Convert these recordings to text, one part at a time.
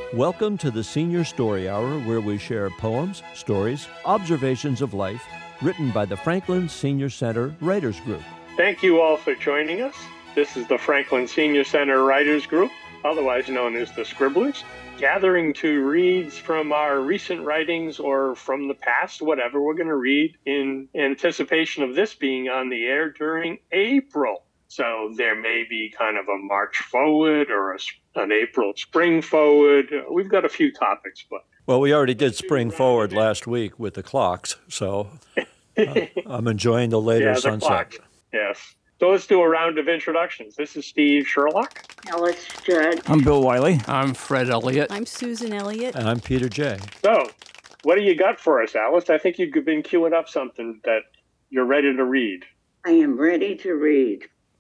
Welcome to the Senior Story Hour, where we share poems, stories, observations of life, written by the Franklin Senior Center Writers Group. Thank you all for joining us. This is the Franklin Senior Center Writers Group, otherwise known as the Scribblers, gathering to reads from our recent writings or from the past, whatever we're going to read in anticipation of this being on the air during April. So there may be kind of a March forward or an April spring forward. We've got a few topics, but... Well, we already did spring forward last week with the clocks, so I'm enjoying the later sunset. Clocks. Yes. So let's do a round of introductions. This is Steve Sherlock. Alice Judd. I'm Bill Wiley. I'm Fred Elliott. I'm Susan Elliott. And I'm Peter J. So, what do you got for us, Alice? I think you've been queuing up something that you're ready to read. I am ready to read.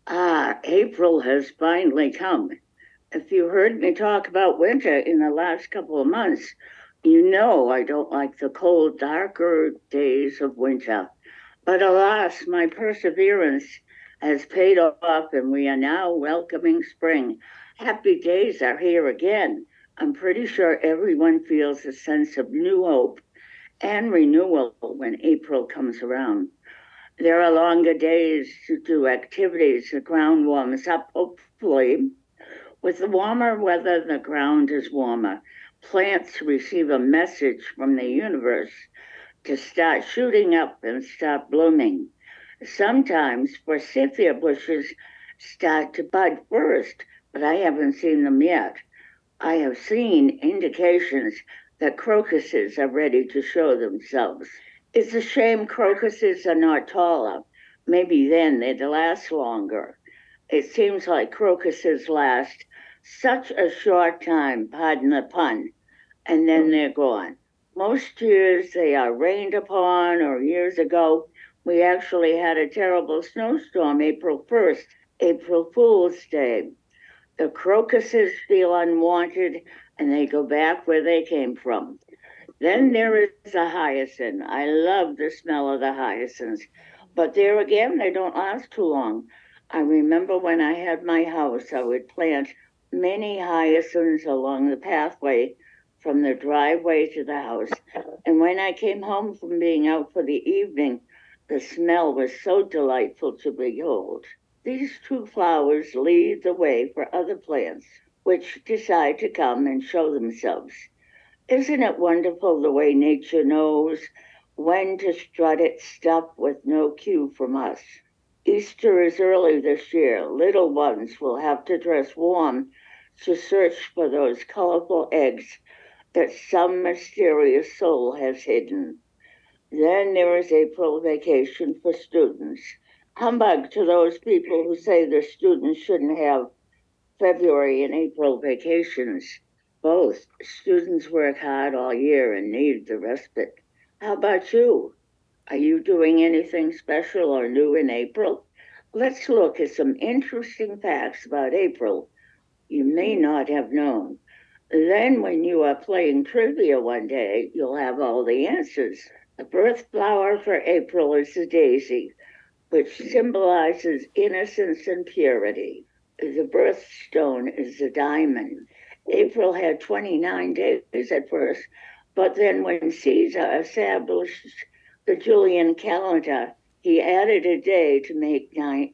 April has finally come. If you heard me talk about winter in the last couple of months, you know I don't like the cold, darker days of winter. But alas, my perseverance has paid off, and we are now welcoming spring. Happy days are here again. I'm pretty sure everyone feels a sense of new hope and renewal when April comes around. There are longer days to do activities. The ground warms up, hopefully. With the warmer weather, the ground is warmer. Plants receive a message from the universe to start shooting up and start blooming. Sometimes forsythia bushes start to bud first, but I haven't seen them yet. I have seen indications that crocuses are ready to show themselves. It's a shame crocuses are not taller. Maybe then they'd last longer. It seems like crocuses last such a short time, pardon the pun, and then they're gone. Most years they are rained upon, or years ago, we actually had a terrible snowstorm April 1st, April Fool's Day. The crocuses feel unwanted and they go back where they came from. Then there is a hyacinth. I love the smell of the hyacinths, but there again, they don't last too long. I remember when I had my house, I would plant many hyacinths along the pathway from the driveway to the house. And when I came home from being out for the evening, the smell was so delightful to behold. These two flowers lead the way for other plants, which decide to come and show themselves. Isn't it wonderful the way nature knows when to strut its stuff with no cue from us? Easter is early this year. Little ones will have to dress warm to search for those colorful eggs that some mysterious soul has hidden. Then there is April vacation for students. Humbug to those people who say the students shouldn't have February and April vacations. Both. Students work hard all year and need the respite. How about you? Are you doing anything special or new in April? Let's look at some interesting facts about April you may not have known. Then when you are playing trivia one day, you'll have all the answers. The birth flower for April is the daisy, which symbolizes innocence and purity. The birthstone is the diamond. April had 29 days at first, but then when Caesar established the Julian calendar, he added a day to make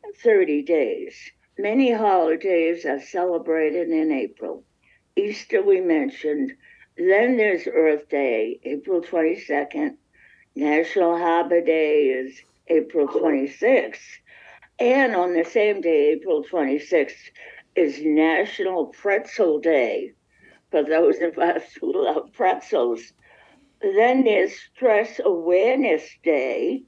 30 days. Many holidays are celebrated in April. Easter we mentioned. Then there's Earth Day, April 22nd. National Harbor Day is April 26th. And on the same day, April 26th, is National Pretzel Day, for those of us who love pretzels. Then there's Stress Awareness Day,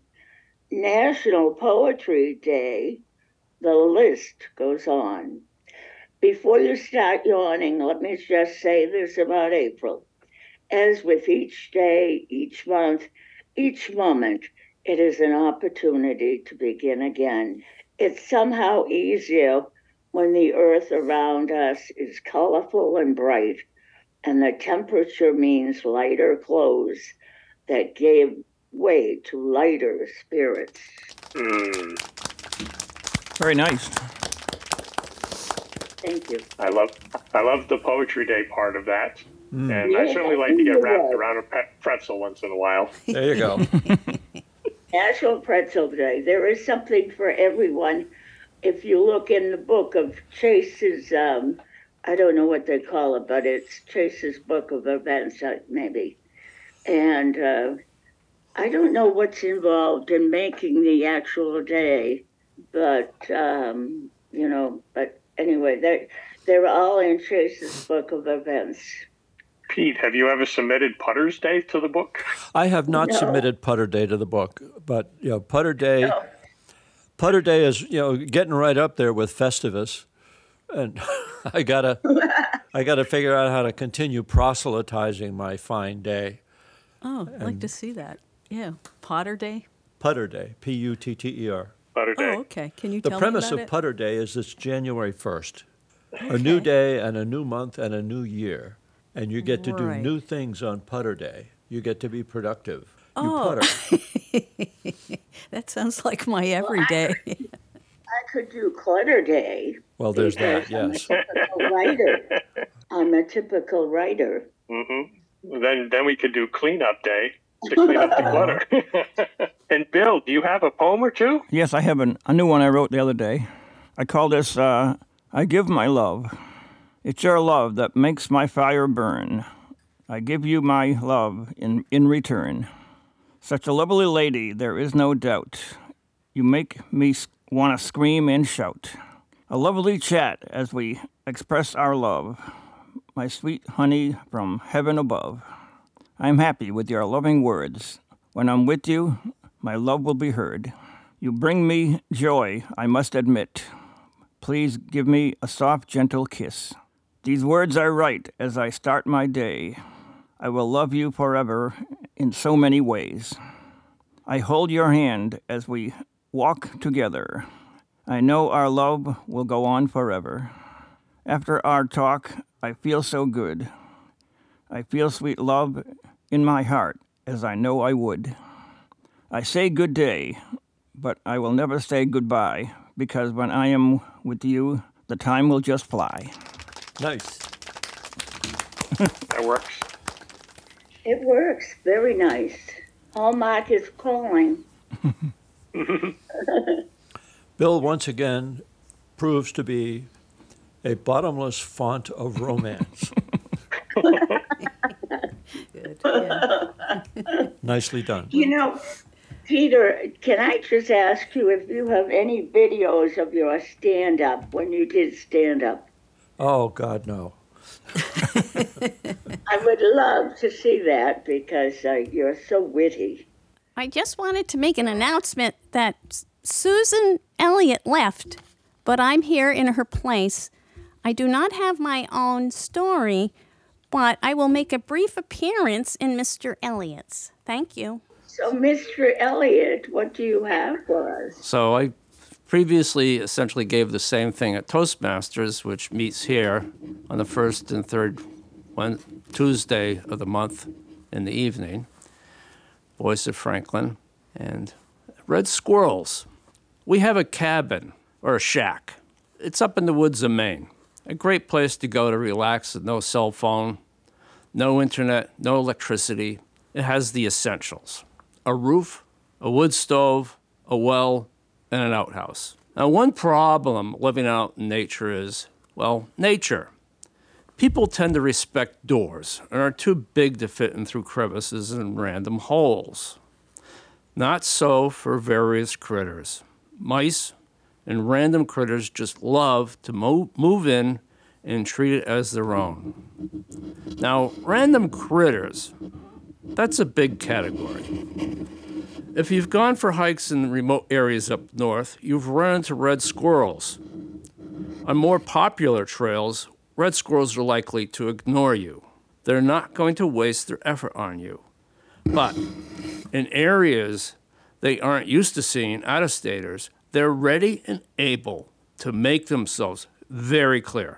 National Poetry Day. The list goes on. Before you start yawning, let me just say this about April. As with each day, each month, each moment, it is an opportunity to begin again. It's somehow easier when the earth around us is colorful and bright, and the temperature means lighter clothes that gave way to lighter spirits. Very nice. Thank you. I love the Poetry Day part of that. And I certainly like to get wrapped around a pretzel once in a while. There you go. National Pretzel Day. There is something for everyone. If you look in the book of Chase's, I don't know what they call it, but it's Chase's book of events, maybe. And I don't know what's involved in making the actual day, but, but anyway, they're all in Chase's book of events. Pete, have you ever submitted Putter's Day to the book? I have not submitted Putter Day to the book, but Putter Day. No. Putter Day is getting right up there with Festivus, and I gotta figure out how to continue proselytizing my fine day. Oh, I'd like to see that. Yeah, Potter Day. Putter Day, Putter. Putter Day. Oh, okay. Can you The tell premise me of about it? Putter Day is it's January 1st, a new day and a new month and a new year, and you get to do Right. new things on Putter Day. You get to be productive. You Oh. putter. That sounds like my everyday. I could do Clutter Day. Well, there's that. because Yes. I'm a typical writer. Mm-hmm. Then we could do Cleanup Day to clean up the clutter. And Bill, do you have a poem or two? Yes, I have a new one I wrote the other day. I call this I Give My Love. It's your love that makes my fire burn. I give you my love in return. Such a lovely lady, there is no doubt. You make me want to scream and shout. A lovely chat as we express our love. My sweet honey from heaven above. I'm happy with your loving words. When I'm with you, my love will be heard. You bring me joy, I must admit. Please give me a soft, gentle kiss. These words I write as I start my day. I will love you forever in so many ways. I hold your hand as we walk together. I know our love will go on forever. After our talk, I feel so good. I feel sweet love in my heart, as I know I would. I say good day, but I will never say goodbye, because when I am with you, the time will just fly. Nice. That works. It works. Very nice. Hallmark is calling. Bill once again proves to be a bottomless font of romance. Good. Yeah. Nicely done. Peter, can I just ask you if you have any videos of your stand-up when you did stand-up? Oh, God, no. I would love to see that because you're so witty. I just wanted to make an announcement that Susan Elliott left, but I'm here in her place. I do not have my own story, but I will make a brief appearance in Mr. Elliott's. Thank you. So, Mr. Elliott, what do you have for us? So I previously essentially gave the same thing at Toastmasters, which meets here on the first and third Tuesday of the month in the evening. Voice of Franklin and Red Squirrels. We have a cabin or a shack. It's up in the woods of Maine. A great place to go to relax with no cell phone, no internet, no electricity. It has the essentials: a roof, a wood stove, a well, and an outhouse. Now, one problem living out in nature is, well, nature. People tend to respect doors and are too big to fit in through crevices and random holes. Not so for various critters. Mice and random critters just love to move in and treat it as their own. Now, random critters, that's a big category. If you've gone for hikes in remote areas up north, you've run into red squirrels. On more popular trails, red squirrels are likely to ignore you. They're not going to waste their effort on you. But in areas they aren't used to seeing out-of-staters, they're ready and able to make themselves very clear,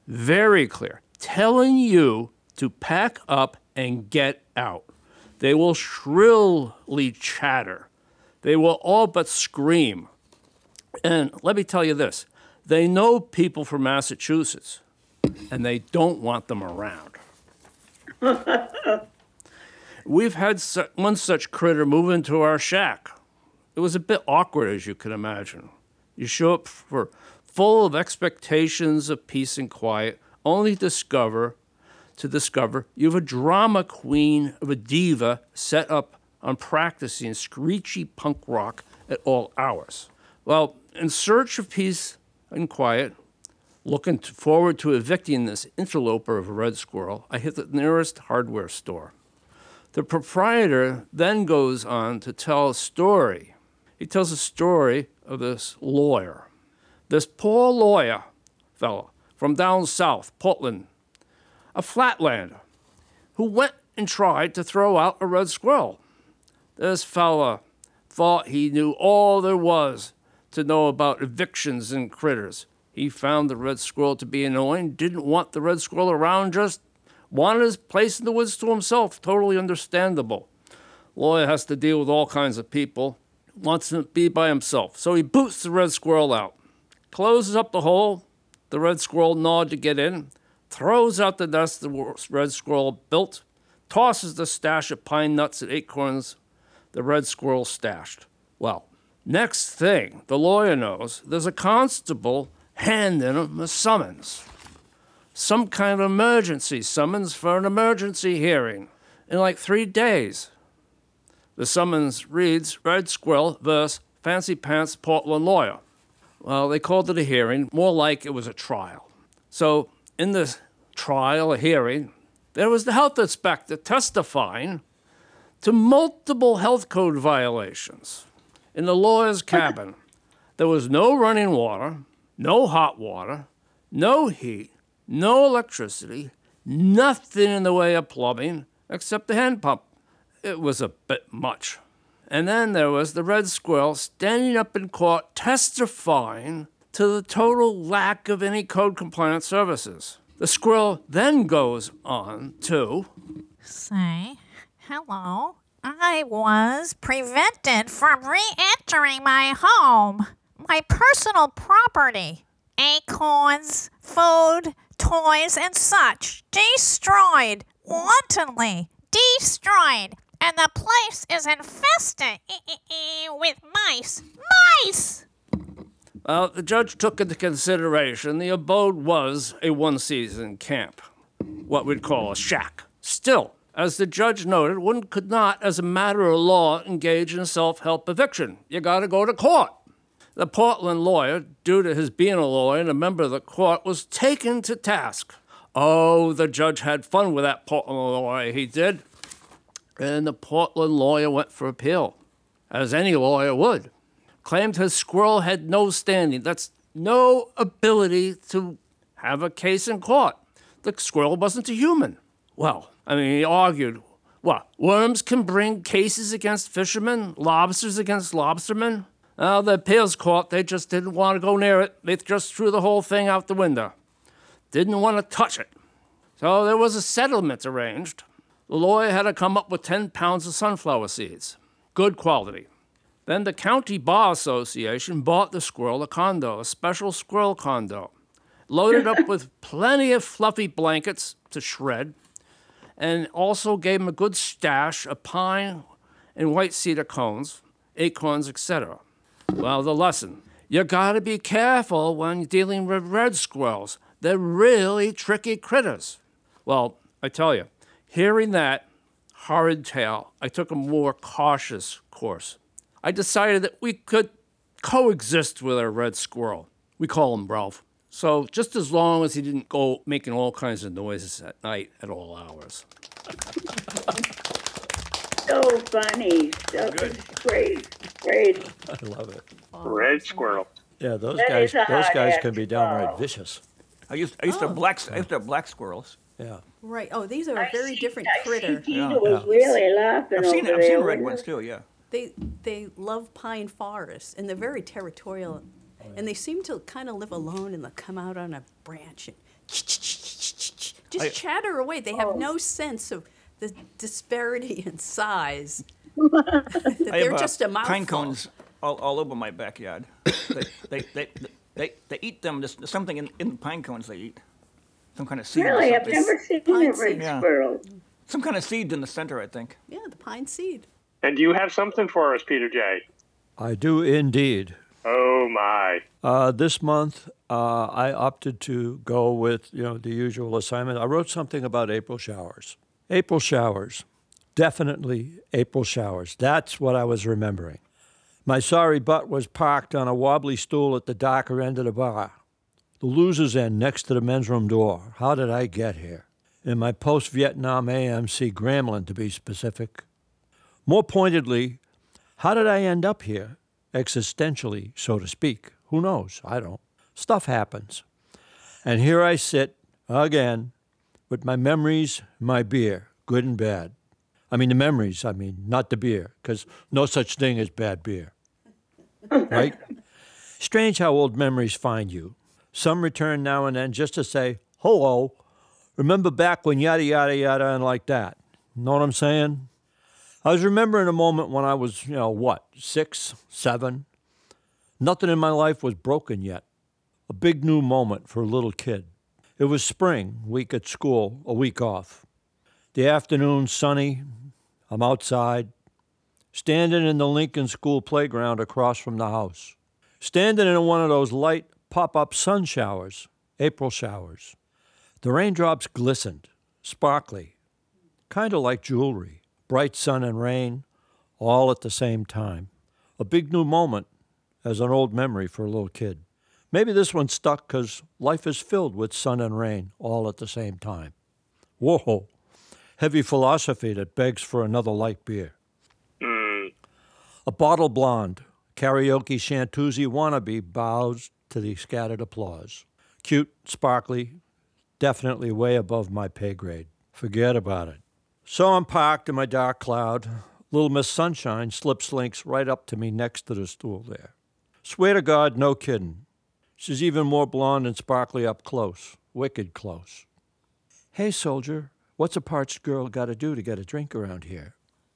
telling you to pack up and get out. They will shrilly chatter. They will all but scream. And let me tell you this, they know people from Massachusetts, and they don't want them around. We've had one such critter move into our shack. It was a bit awkward, as you can imagine. You show up full of expectations of peace and quiet, only to discover you have a drama queen of a diva set up on practicing screechy punk rock at all hours. Well, in search of peace and quiet, looking forward to evicting this interloper of a red squirrel, I hit the nearest hardware store. The proprietor then goes on to tell a story. He tells a story of this lawyer. This poor lawyer fellow from down south, Portland, a flatlander, who went and tried to throw out a red squirrel. This fella thought he knew all there was to know about evictions and critters. He found the red squirrel to be annoying, didn't want the red squirrel around, just wanted his place in the woods to himself. Totally understandable. Lawyer has to deal with all kinds of people, wants to be by himself. So he boots the red squirrel out, closes up the hole, the red squirrel gnawed to get in, throws out the nest the red squirrel built, tosses the stash of pine nuts and acorns the red squirrel stashed. Well, next thing the lawyer knows, there's a constable handing him a summons. Some kind of emergency summons for an emergency hearing in like 3 days. The summons reads, Red Squirrel vs. Fancy Pants Portland Lawyer. Well, they called it a hearing, more like it was a trial. So in this trial, a hearing, there was the health inspector testifying to multiple health code violations. In the lawyer's cabin, there was no running water, no hot water, no heat, no electricity, nothing in the way of plumbing except the hand pump. It was a bit much. And then there was the red squirrel standing up in court testifying to the total lack of any code-compliant services. The squirrel then goes on to say, hello, I was prevented from re-entering my home, my personal property, acorns, food, toys, and such, destroyed, wantonly destroyed, and the place is infested with mice. Mice! Well, the judge took into consideration the abode was a one-season camp, what we'd call a shack. Still, as the judge noted, one could not, as a matter of law, engage in self-help eviction. You gotta go to court. The Portland lawyer, due to his being a lawyer and a member of the court, was taken to task. Oh, the judge had fun with that Portland lawyer, he did. And the Portland lawyer went for appeal, as any lawyer would. Claimed his squirrel had no standing. That's no ability to have a case in court. The squirrel wasn't a human. Well, he argued, what, worms can bring cases against fishermen, lobsters against lobstermen? The appeals court, they just didn't want to go near it. They just threw the whole thing out the window. Didn't want to touch it. So there was a settlement arranged. The lawyer had to come up with 10 pounds of sunflower seeds. Good quality. Then the County Bar Association bought the squirrel a condo, a special squirrel condo, loaded up with plenty of fluffy blankets to shred, and also gave him a good stash of pine and white cedar cones, acorns, etc. Well, the lesson. You gotta be careful when dealing with red squirrels. They're really tricky critters. Well, I tell you, hearing that horrid tale, I took a more cautious course. I decided that we could coexist with our red squirrel. We call him Ralph. So just as long as he didn't go making all kinds of noises at night at all hours. So funny. So great. I love it. Red squirrel. Yeah, those That guys is a hot can be act downright to vicious. I used to have black squirrels. Yeah. Right. Oh, these are a very different critter. Tina was really laughing I've seen over there. red ones too, yeah. They love pine forests, and they're very territorial. And they seem to kind of live alone, and they'll come out on a branch and just chatter away. They have no sense of the disparity in size. They're just a mouthful. Pine cones all over my backyard. they eat them. There's something in the pine cones they eat. Some kind of seed Really, or I've something. never seen Pine a red seed. Yeah. squirrel. Some kind of seed in the center, I think. Yeah, the pine seed. And do you have something for us, Peter J? I do indeed. Oh, my. This month, I opted to go with, the usual assignment. I wrote something about April showers. April showers. Definitely April showers. That's what I was remembering. My sorry butt was parked on a wobbly stool at the darker end of the bar. The loser's end next to the men's room door. How did I get here? In my post-Vietnam AMC Gremlin, to be specific. More pointedly, how did I end up here? Existentially, so to speak. Who knows? I don't. Stuff happens. And here I sit, again, with my memories, my beer, good and bad. I mean the memories, not the beer, because no such thing as bad beer. Right? Strange how old memories find you. Some return now and then just to say, hello, remember back when yada, yada, yada, and like that. Know what I'm saying? I was remembering a moment when I was, 6, 7. Nothing in my life was broken yet. A big new moment for a little kid. It was spring, week at school, a week off. The afternoon, sunny. I'm outside, standing in the Lincoln School playground across from the house. Standing in one of those light pop-up sun showers, April showers. The raindrops glistened, sparkly, kind of like jewelry. Bright sun and rain, all at the same time. A big new moment as an old memory for a little kid. Maybe this one stuck because life is filled with sun and rain all at the same time. Whoa, heavy philosophy that begs for another light beer. A bottle blonde, karaoke Shantuzzi wannabe bows to the scattered applause. Cute, sparkly, definitely way above my pay grade. Forget about it. So I'm parked in my dark cloud. Little Miss Sunshine slinks right up to me next to the stool there. Swear to God, no kidding. She's even more blonde and sparkly up close. Wicked close. Hey, soldier, what's a parched girl got to do to get a drink around here?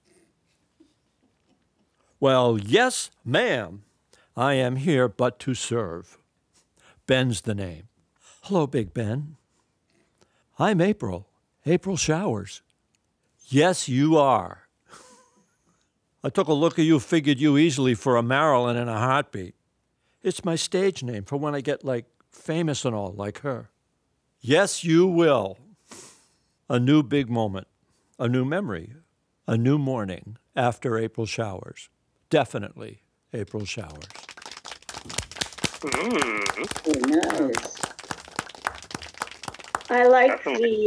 Well, yes, ma'am. I am here but to serve. Ben's the name. Hello, Big Ben. I'm April. April Showers. Yes, you are. I took a look at you, figured you easily for a Marilyn in a heartbeat. It's my stage name for when I get, famous and all, like her. Yes, you will. A new big moment, a new memory, a new morning after April showers. Definitely April showers. Nice. I like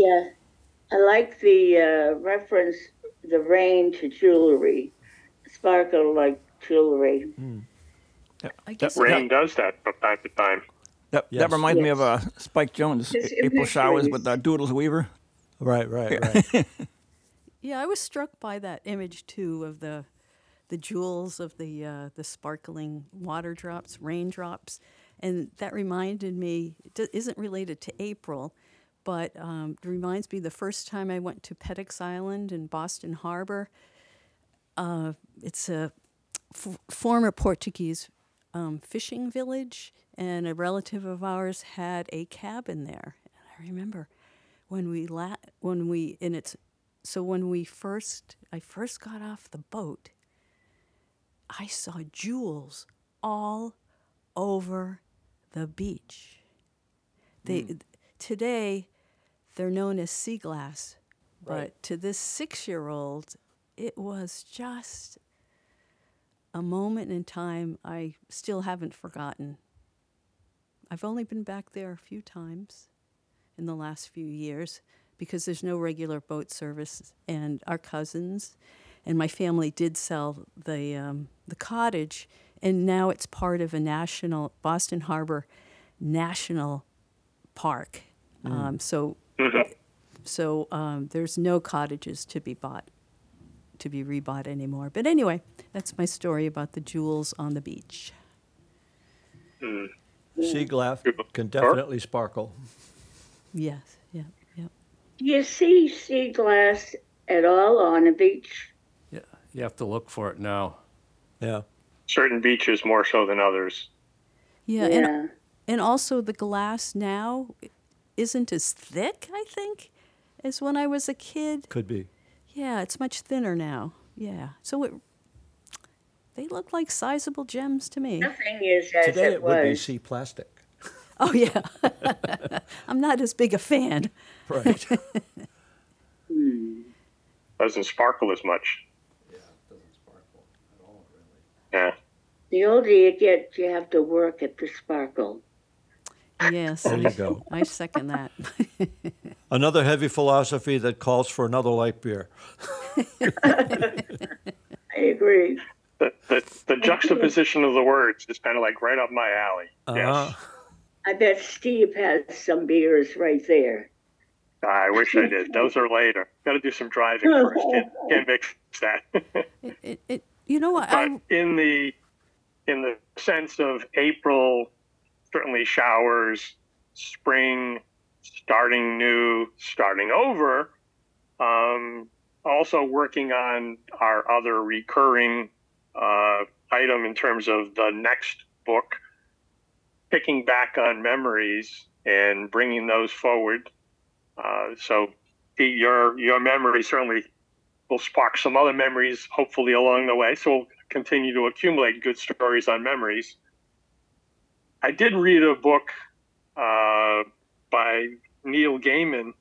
the reference, the rain to jewelry, sparkle like jewelry. I guess Rain does that from time to time. That Yes. reminds me of Spike Jones, It's April Showers imageries. with Doodles Weaver. Right. Yeah, I was struck by that image too of the jewels of the sparkling water drops, raindrops, and that reminded me. It isn't related to April, but it reminds me the first time I went to Peddocks Island in Boston Harbor. It's a former Portuguese fishing village, and a relative of ours had a cabin there. And I remember when I first got off the boat, I saw jewels all over the beach. Today they're known as sea glass, but to this 6-year-old, it was just a moment in time I still haven't forgotten. I've only been back there a few times in the last few years because there's no regular boat service, and our cousins and my family did sell the cottage, and now it's part of a national Boston Harbor National Park. So there's no cottages to be rebought anymore. But anyway, that's my story about the jewels on the beach. Sea glass can definitely sparkle. Yes, yeah. Do you see sea glass at all on a beach? Yeah, you have to look for it now. Yeah. Certain beaches more so than others. Yeah. And also the glass now isn't as thick, I think, as when I was a kid. Could be. Yeah, it's much thinner now. Yeah. So they look like sizable gems to me. Nothing is as Today it it would be was. sea plastic. Oh, yeah. I'm not as big a fan. Right. Doesn't sparkle as much. Yeah. The older you get, you have to work at the sparkle. Yes. There you go. I second that. Another heavy philosophy that calls for another light beer. I agree. The juxtaposition of the words is kind of like right up my alley. Yes. I bet Steve has some beers right there. I wish I did. Those are later. Got to do some driving first. Can't mix that. You know what? But in the sense of April, certainly showers, spring, starting new, starting over. Also working on our other recurring item in terms of the next book, picking back on memories and bringing those forward. So Pete, your memory certainly will spark some other memories, hopefully along the way. So we'll continue to accumulate good stories on memories. I did read a book by Neil Gaiman,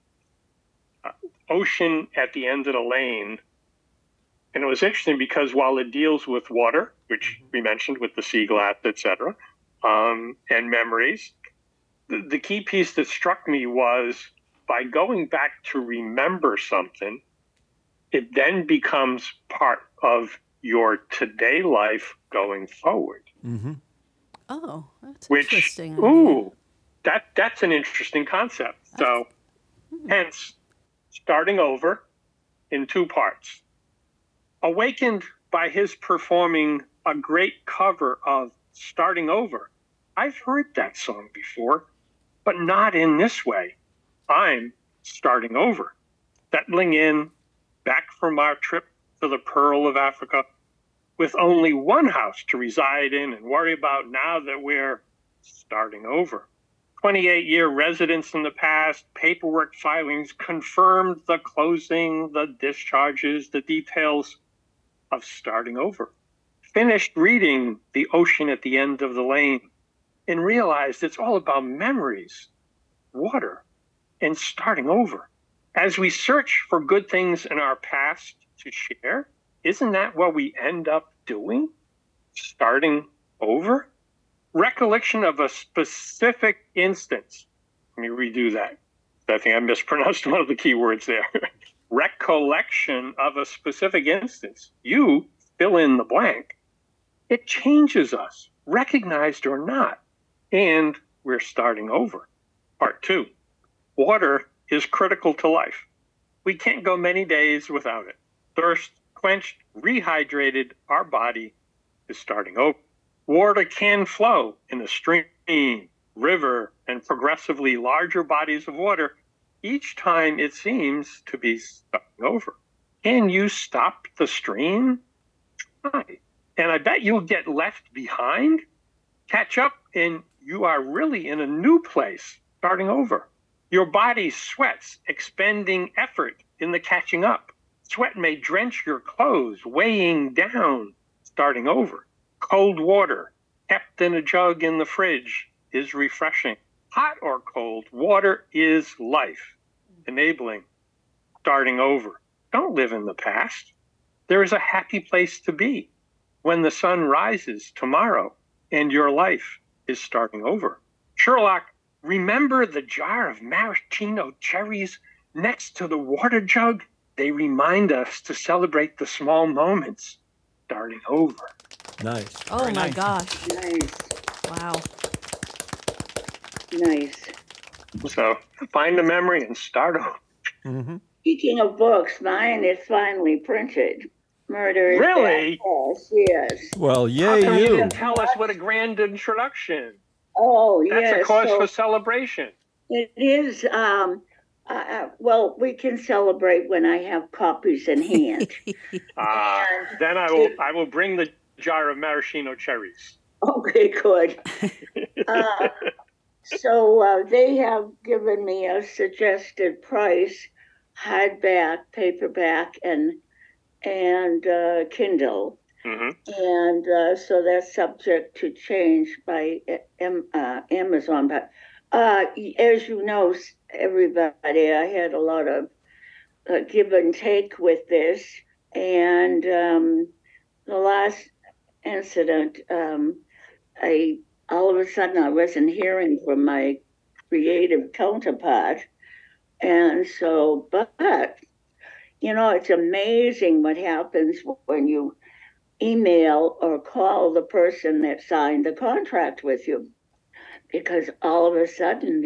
Ocean at the End of the Lane. And it was interesting because while it deals with water, which we mentioned with the sea glass, et cetera, and memories, the key piece that struck me was by going back to remember something, it then becomes part of your today life going forward. Mm-hmm. Oh, that's Which, interesting. ooh, that's an interesting concept. So, hence, starting over in two parts. Awakened by his performing a great cover of Starting Over. I've heard that song before, but not in this way. I'm starting over. Settling in, back from our trip to the Pearl of Africa, with only one house to reside in and worry about now that we're starting over. 28-year residence in the past, paperwork filings confirmed the closing, the discharges, the details of starting over. Finished reading The Ocean at the End of the Lane and realized it's all about memories, water, and starting over. As we search for good things in our past to share, isn't that what we end up doing? Starting over? Recollection of a specific instance. Let me redo that. I think I mispronounced one of the key words there. Recollection of a specific instance. You fill in the blank. It changes us, recognized or not. And we're starting over. Part 2. Water is critical to life. We can't go many days without it. Thirst quenched, rehydrated, our body is starting over. Water can flow in a stream, river, and progressively larger bodies of water each time it seems to be starting over. Can you stop the stream? Try. And I bet you'll get left behind, catch up, and you are really in a new place, starting over. Your body sweats, expending effort in the catching up. Sweat may drench your clothes, weighing down, starting over. Cold water, kept in a jug in the fridge, is refreshing. Hot or cold, water is life, enabling starting over. Don't live in the past. There is a happy place to be when the sun rises tomorrow and your life is starting over. Sherlock, remember the jar of maraschino cherries next to the water jug? They remind us to celebrate the small moments, starting over. Nice. Oh, my gosh. Nice. Wow. Nice. So find a memory and start over. Mm-hmm. Speaking of books, mine is finally printed. Murder is Really? Bad. Yes. Well, How yay come you you. didn't tell us what a grand introduction? Oh, That's yes. a cause so for celebration. it is. Well, we can celebrate when I have copies in hand. Then I will bring the jar of maraschino cherries. Okay, good. So they have given me a suggested price. hardback, paperback, and Kindle. And so that's subject to change by Amazon. But as you know, everybody, I had a lot of give and take with this. And the last incident, all of a sudden I wasn't hearing from my creative counterpart. And so, but, it's amazing what happens when you email or call the person that signed the contract with you, because all of a sudden,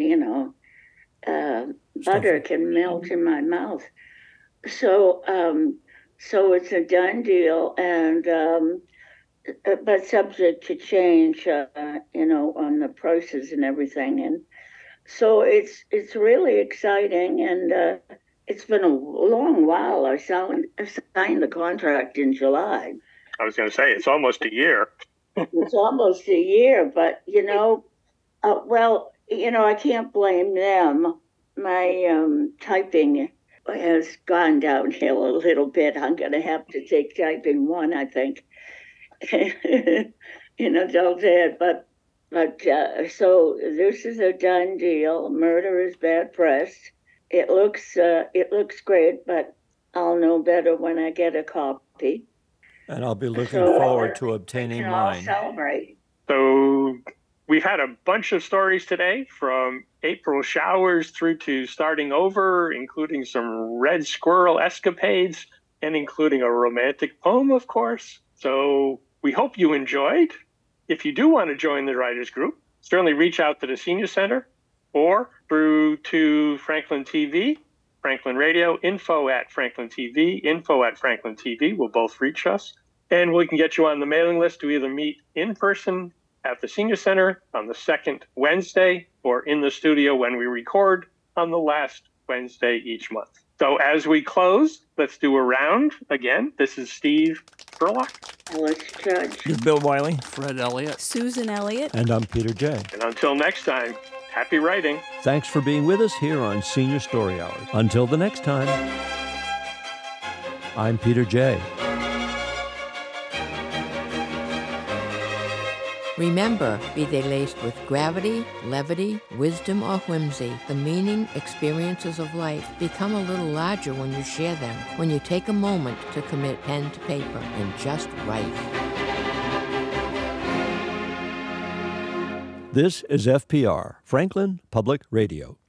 butter can melt in my mouth. So it's a done deal, and but subject to change, on the prices and everything. And so it's really exciting, and it's been a long while. I signed the contract in July. I was going to say, it's almost a year. It's almost a year, but, I can't blame them. My typing has gone downhill a little bit. I'm going to have to take typing 1, I think, in adult ed. But so this is a done deal. Murder is bad press. It looks great, but I'll know better when I get a copy. And I'll be looking forward to obtaining mine. Celebrate. So we've had a bunch of stories today, from April showers through to starting over, including some red squirrel escapades, and including a romantic poem, of course. So we hope you enjoyed. If you do want to join the writers group, certainly reach out to the Senior Center or through to Franklin TV, Franklin Radio, info@Franklin TV will both reach us. And we can get you on the mailing list to either meet in person at the Senior Center on the second Wednesday, or in the studio when we record on the last Wednesday each month. So as we close, let's do a round again. This is Steve Furlock. Alice Judge. This is Bill Wiley. Fred Elliott. Susan Elliott. And I'm Peter J. And until next time, happy writing. Thanks for being with us here on Senior Story Hour. Until the next time, I'm Peter J. Remember, be they laced with gravity, levity, wisdom, or whimsy, the meaning, experiences of life become a little larger when you share them, when you take a moment to commit pen to paper and just write. This is FPR, Franklin Public Radio.